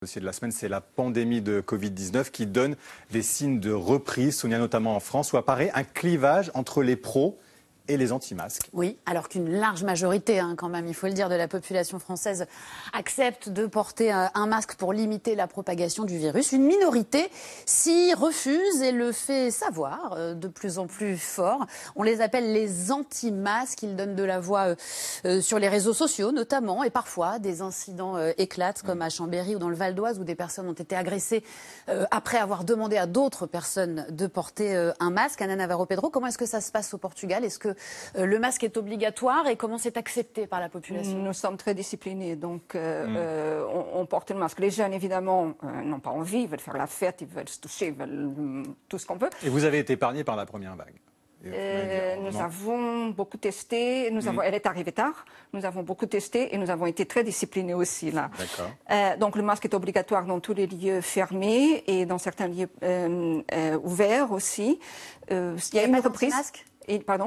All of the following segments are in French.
Le dossier de la semaine, c'est la pandémie de Covid-19 qui donne des signes de reprise, Sonia, notamment en France, où apparaît un clivage entre les pros et les anti-masques. Oui, alors qu'une large majorité, quand même, il faut le dire, de la population française accepte de porter un masque pour limiter la propagation du virus. Une minorité s'y refuse et le fait savoir de plus en plus fort. On les appelle les anti-masques. Ils donnent de la voix sur les réseaux sociaux, notamment, et parfois des incidents éclatent, comme à Chambéry ou dans le Val d'Oise, où des personnes ont été agressées après avoir demandé à d'autres personnes de porter un masque. Ana Navarro Pedro, comment est-ce que ça se passe au Portugal? Est-ce que le masque est obligatoire et comment c'est accepté par la population? Nous sommes très disciplinés, donc on porte le masque. Les jeunes, évidemment, n'ont pas envie, ils veulent faire la fête, ils veulent se toucher, ils veulent tout ce qu'on veut. Et vous avez été épargné par la première vague? Nous avons beaucoup testé, elle est arrivée tard, nous avons beaucoup testé et nous avons été très disciplinés aussi là. Donc le masque est obligatoire dans tous les lieux fermés et dans certains lieux ouverts aussi. Il y a une reprise. Pardon ?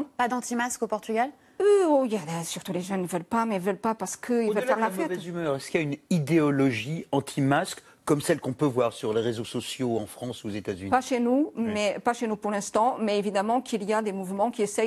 Pas d'anti-masque au Portugal ? Surtout les jeunes ne veulent pas, mais ils ne veulent pas parce qu'ils veulent faire la fête. Mauvaise humeur, est-ce qu'il y a une idéologie anti-masque comme celle qu'on peut voir sur les réseaux sociaux en France ou aux États-Unis? Pas chez nous, pas chez nous pour l'instant, mais évidemment qu'il y a des mouvements qui essayent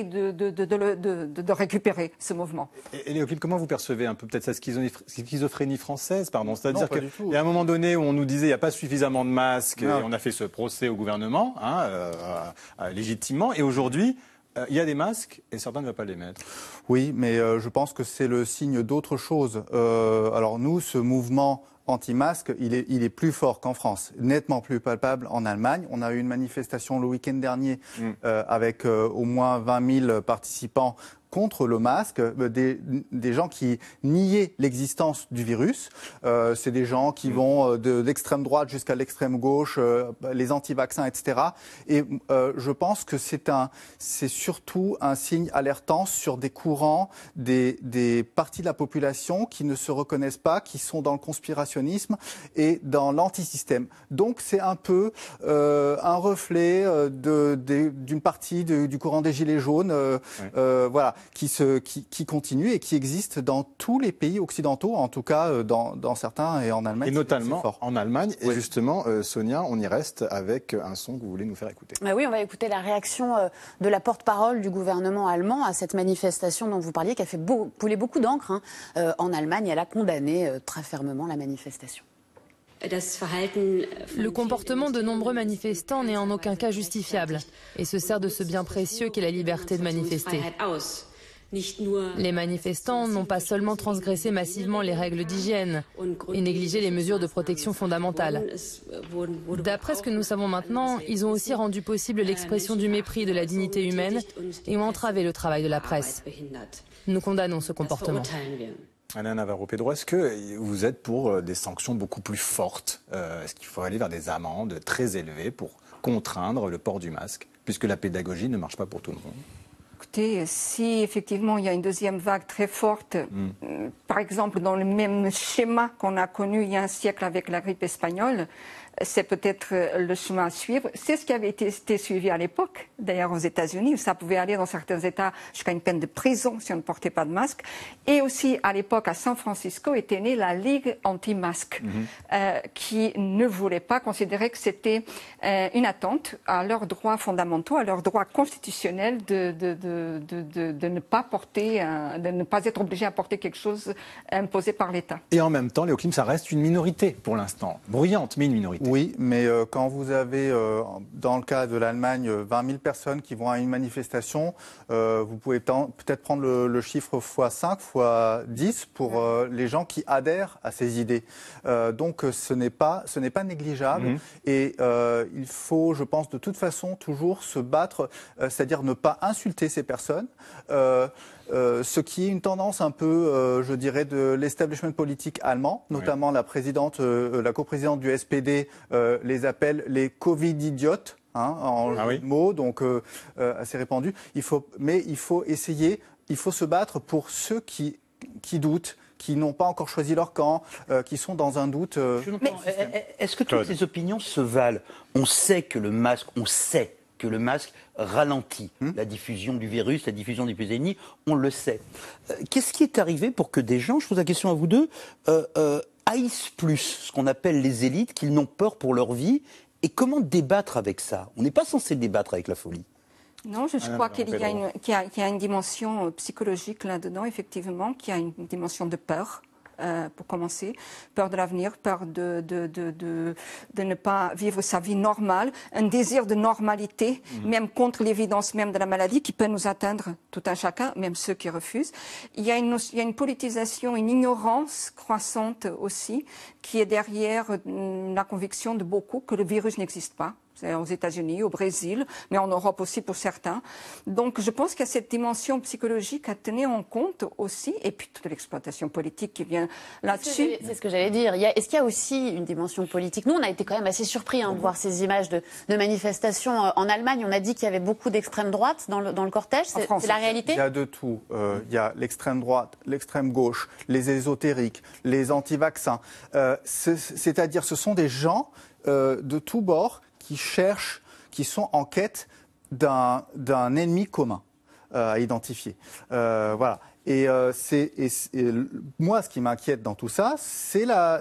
de récupérer ce mouvement. Et Léopold, comment vous percevez un peu peut-être cette schizophrénie française, C'est-à-dire qu'il y a un moment donné où on nous disait il n'y a pas suffisamment de masques, et on a fait ce procès au gouvernement, légitimement, et aujourd'hui, il y a des masques et certains ne veulent pas les mettre. Oui, mais je pense que c'est le signe d'autre chose. Alors nous, ce mouvement anti-masque, il est plus fort qu'en France, nettement plus palpable en Allemagne. On a eu une manifestation le week-end dernier avec au moins 20 000 participants contre le masque, des gens qui niaient l'existence du virus. C'est des gens qui vont de l'extrême droite jusqu'à l'extrême gauche, les anti-vaccins, etc. Et je pense que c'est surtout un signe alertant sur des courants, des parties de la population qui ne se reconnaissent pas, qui sont dans le conspirationnisme et dans l'antisystème. Donc c'est un peu un reflet d'une partie du courant des Gilets jaunes, voilà, qui continue et qui existe dans tous les pays occidentaux, en tout cas dans certains et en Allemagne. Et notamment en Allemagne. Et justement, Sonia, on y reste avec un son que vous voulez nous faire écouter. Oui, on va écouter la réaction de la porte-parole du gouvernement allemand à cette manifestation dont vous parliez, qui a fait couler beaucoup d'encre en Allemagne. Elle a condamné très fermement la manifestation. Le comportement de nombreux manifestants n'est en aucun cas justifiable et se sert de ce bien précieux qu'est la liberté de manifester. Les manifestants n'ont pas seulement transgressé massivement les règles d'hygiène et négligé les mesures de protection fondamentales. D'après ce que nous savons maintenant, ils ont aussi rendu possible l'expression du mépris de la dignité humaine et ont entravé le travail de la presse. Nous condamnons ce comportement. Ana Navarro Pedro, est-ce que vous êtes pour des sanctions beaucoup plus fortes? Est-ce qu'il faut aller vers des amendes très élevées pour contraindre le port du masque, puisque la pédagogie ne marche pas pour tout le monde? Écoutez, si effectivement il y a une deuxième vague très forte, par exemple dans le même schéma qu'on a connu il y a un siècle avec la grippe espagnole, c'est peut-être le chemin à suivre. C'est ce qui avait été suivi à l'époque, d'ailleurs aux États-Unis, où ça pouvait aller dans certains États jusqu'à une peine de prison si on ne portait pas de masque. Et aussi à l'époque à San Francisco était née la Ligue anti-masque, qui ne voulait pas considérer que c'était une attente à leurs droits fondamentaux, à leurs droits constitutionnels de ne pas porter, de ne pas être obligé à porter quelque chose imposé par l'État. Et en même temps, Léo Klim, ça reste une minorité pour l'instant, bruyante, mais une minorité. Oui, mais quand vous avez, dans le cas de l'Allemagne, 20 000 personnes qui vont à une manifestation, vous pouvez peut-être prendre le chiffre x5, x10 pour les gens qui adhèrent à ces idées. Donc ce n'est pas négligeable et il faut, je pense, de toute façon toujours se battre, c'est-à-dire ne pas insulter ces personnes. Ce qui est une tendance un peu, je dirais, de l'establishment politique allemand, notamment la coprésidente du SPD les appelle les Covid-idiotes, en mots, donc assez répandu. Il faut essayer, il faut se battre pour ceux qui doutent, qui n'ont pas encore choisi leur camp, qui sont dans un doute. Mais est-ce que toutes ces opinions se valent? On sait que le masque ralentit la diffusion du virus, la diffusion des épidémies, on le sait. Qu'est-ce qui est arrivé pour que des gens, je pose la question à vous deux, haïssent plus ce qu'on appelle les élites, qu'ils n'ont peur pour leur vie. Et comment débattre avec ça? On n'est pas censé débattre avec la folie. Non, je crois qu'il y a une dimension psychologique là-dedans, effectivement, qu'il y a une dimension de peur. Pour commencer, peur de l'avenir, peur de ne pas vivre sa vie normale, un désir de normalité, même contre l'évidence même de la maladie qui peut nous atteindre tout un chacun, même ceux qui refusent. Il y a une politisation, une ignorance croissante aussi, qui est derrière la conviction de beaucoup que le virus n'existe pas. Aux États-Unis, au Brésil, mais en Europe aussi pour certains. Donc je pense qu'il y a cette dimension psychologique à tenir en compte aussi, et puis toute l'exploitation politique qui vient là-dessus. C'est ce que j'allais dire. Est-ce qu'il y a aussi une dimension politique? Nous, on a été quand même assez surpris de voir ces images de manifestations en Allemagne. On a dit qu'il y avait beaucoup d'extrême droite dans le cortège. C'est la réalité? Il y a de tout. Il y a l'extrême droite, l'extrême gauche, les ésotériques, les anti-vaccins. C'est-à-dire ce sont des gens de tous bords qui sont en quête d'un ennemi commun à identifier. Voilà. Et moi, ce qui m'inquiète dans tout ça, c'est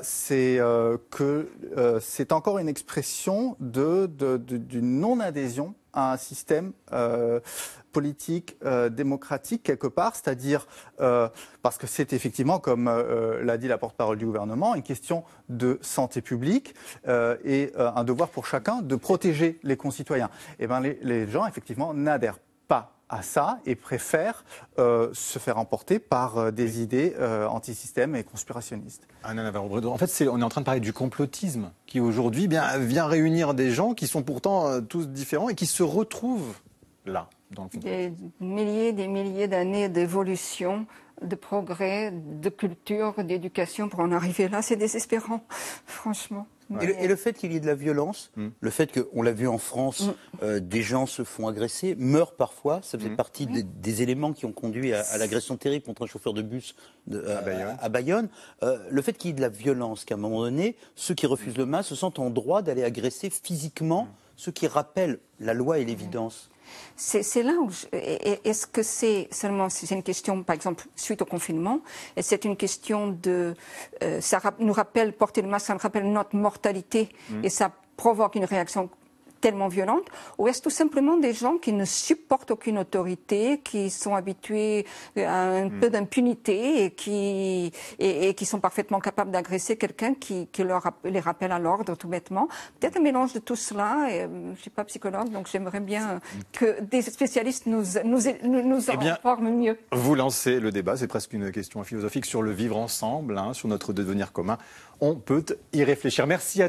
que c'est encore une expression d'une non-adhésion à un système politique, démocratique, quelque part, c'est-à-dire, parce que c'est effectivement, comme l'a dit la porte-parole du gouvernement, une question de santé publique et un devoir pour chacun de protéger les concitoyens. Et bien, les gens, effectivement, n'adhèrent pas à ça et préfèrent se faire emporter par des idées anti-système et conspirationnistes. En fait, on est en train de parler du complotisme qui aujourd'hui vient réunir des gens qui sont pourtant tous différents et qui se retrouvent là. Des milliers d'années d'évolution, de progrès, de culture, d'éducation pour en arriver là, c'est désespérant, franchement. Et le fait qu'il y ait de la violence, le fait qu'on l'a vu en France, des gens se font agresser, meurent parfois, ça faisait partie des éléments qui ont conduit à l'agression terrible contre un chauffeur de bus à Bayonne. Le fait qu'il y ait de la violence, qu'à un moment donné, ceux qui refusent le masque se sentent en droit d'aller agresser physiquement ceux qui rappellent la loi et l'évidence. C'est là où est-ce que c'est une question, par exemple, suite au confinement, et c'est une question ça nous rappelle, porter le masque, ça nous rappelle notre mortalité, et ça provoque une réaction tellement violente, ou est-ce tout simplement des gens qui ne supportent aucune autorité, qui sont habitués à un peu d'impunité et qui sont parfaitement capables d'agresser quelqu'un qui les rappelle à l'ordre tout bêtement. Peut-être un mélange de tout cela. Je ne suis pas psychologue, donc j'aimerais bien que des spécialistes nous informent mieux. Vous lancez le débat, c'est presque une question philosophique sur le vivre ensemble, sur notre devenir commun. On peut y réfléchir. Merci à